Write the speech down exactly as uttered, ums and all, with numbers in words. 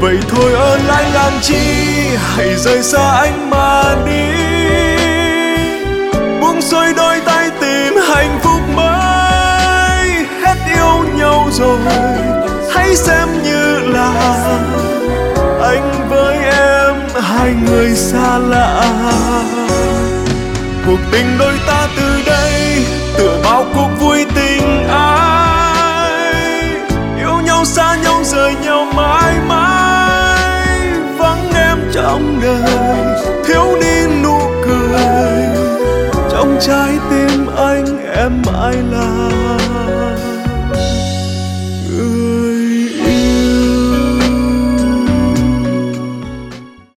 vậy thôi ở lại làm chi, hãy rời xa anh mà đi, buông xuôi đôi tay tìm hạnh phúc mới. Hết yêu nhau rồi hãy xem như là anh với em hai người xa lạ. Cuộc tình đôi ta từ đây tựa bao cuộc vui tình ai, yêu nhau xa nhau rời nhau mãi mãi. Vắng em trong đời thiếu đi nụ cười, trong trái tim anh em mãi là